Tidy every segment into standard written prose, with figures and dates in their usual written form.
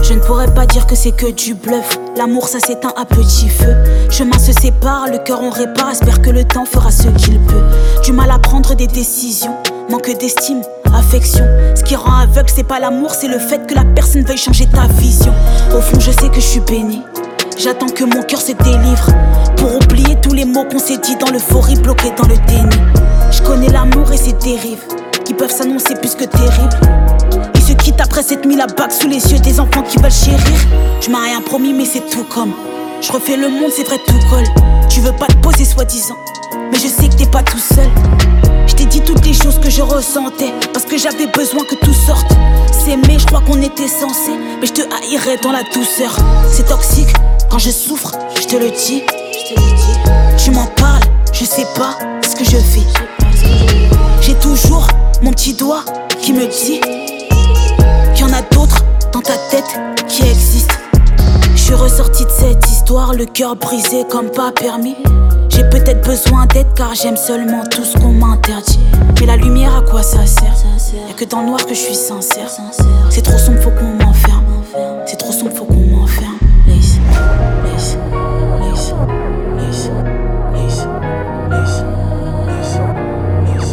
Je ne pourrais pas dire que c'est que du bluff. L'amour ça s'éteint à petit feu. Chemin se sépare, le cœur on répare. Espère que le temps fera ce qu'il peut. Du mal à prendre des décisions, manque d'estime, affection. Ce qui rend aveugle c'est pas l'amour, c'est le fait que la personne veuille changer ta vision. Au fond je sais que je suis bénie. J'attends que mon cœur se délivre pour oublier tous les mots qu'on s'est dit dans l'euphorie, bloqués dans le déni. Je connais l'amour et ses dérives qui peuvent s'annoncer plus que terribles. Ils se quittent après s'être mis la bague sous les yeux des enfants qui veulent chérir. Je m'as rien promis mais c'est tout comme. Je refais le monde, c'est vrai tout colle. Tu veux pas te poser soi-disant, mais je sais que t'es pas tout seul. Je t'ai dit toutes les choses que je ressentais parce que j'avais besoin que tout sorte. S'aimer, je crois qu'on était censé, mais je te haïrais dans la douceur. C'est toxique, quand je souffre, je te le dis. Tu m'en parles, je sais pas ce que je fais. J'ai toujours mon petit doigt qui me dit qu'il y en a d'autres dans ta tête qui existent. Je suis ressorti de cette histoire, le cœur brisé comme pas permis. J'ai peut-être besoin d'aide car j'aime seulement tout ce qu'on m'interdit. Mais la lumière à quoi ça sert? Y'a que dans le noir que je suis sincère. C'est trop sombre, faut qu'on m'enferme. C'est trop sombre, faut qu'on m'enferme. Laisse, laisse, laisse, laisse, laisse, laisse, laisse, laisse.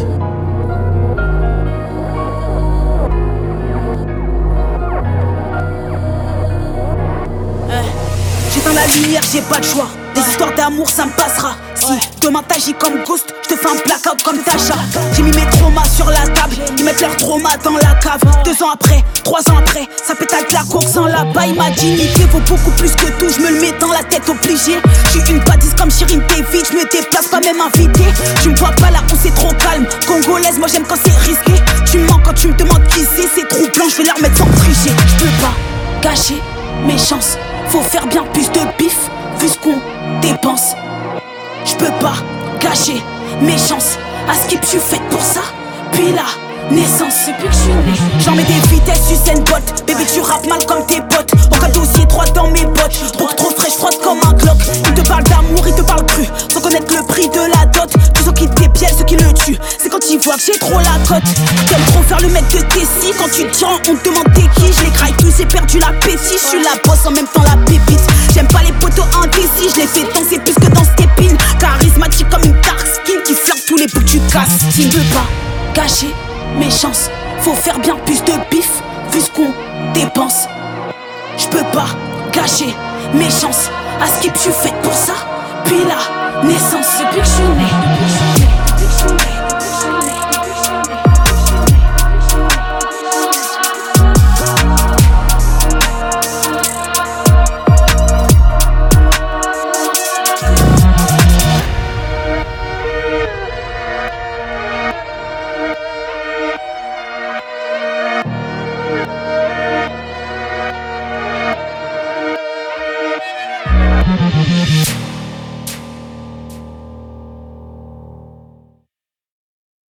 J'éteins la lumière, j'ai pas de choix. Des histoires d'amour, ça me passera. Si demain t'agis comme Ghost, je te fais un blackout comme Tasha. J'ai mis mes traumas sur la table, ils mettent leurs traumas dans la cave. 2 ans après, 3 ans après, ça pète avec la course en là-bas. Ma dignité vaut beaucoup plus que tout, je me le mets dans la tête obligé. J'suis une bâtisse comme Shirin David, je me déplace pas même invité. Tu me vois pas là où c'est trop calme, congolaise, moi j'aime quand c'est risqué. Tu mens quand tu me demandes qui c'est troublant, je vais la remettre sans tricher. Je peux pas gâcher mes chances, faut faire bien plus de bif vu ce qu'on dépense. Je peux pas gâcher mes chances. À Skip, je suis faite pour ça. Puis la naissance, c'est plus que je suis née. J'en mets des vitesses, Usain Bolt. Bébé, tu rappes mal comme tes potes. Aucun dossier droit dans mes bottes. Beaucoup trop frais, je frotte comme un Glock. Il te parle d'amour, il te parle cru, sans connaître le prix de la dot. Tous ceux qui t'épièlent, ceux qui le tuent, c'est quand ils voient que j'ai trop la cote. T'aimes trop faire le mec de Tessie. Quand tu te rends, on te demande t'es qui. Je les graille tous, j'ai perdu l'appétit. Je suis la bosse en même temps la pépite. J'aime pas les poteaux indécis, je les fais danser plus que dans Stepin. Charismatique comme une dark skin qui flanque tous les bouts que tu casses. Tu ne veux pas gâcher mes chances, faut faire bien plus de bif vu ce qu'on dépense. Je peux pas gâcher mes chances. À Skip, je suis faite pour ça. Puis la naissance, c'est plus que je suis née.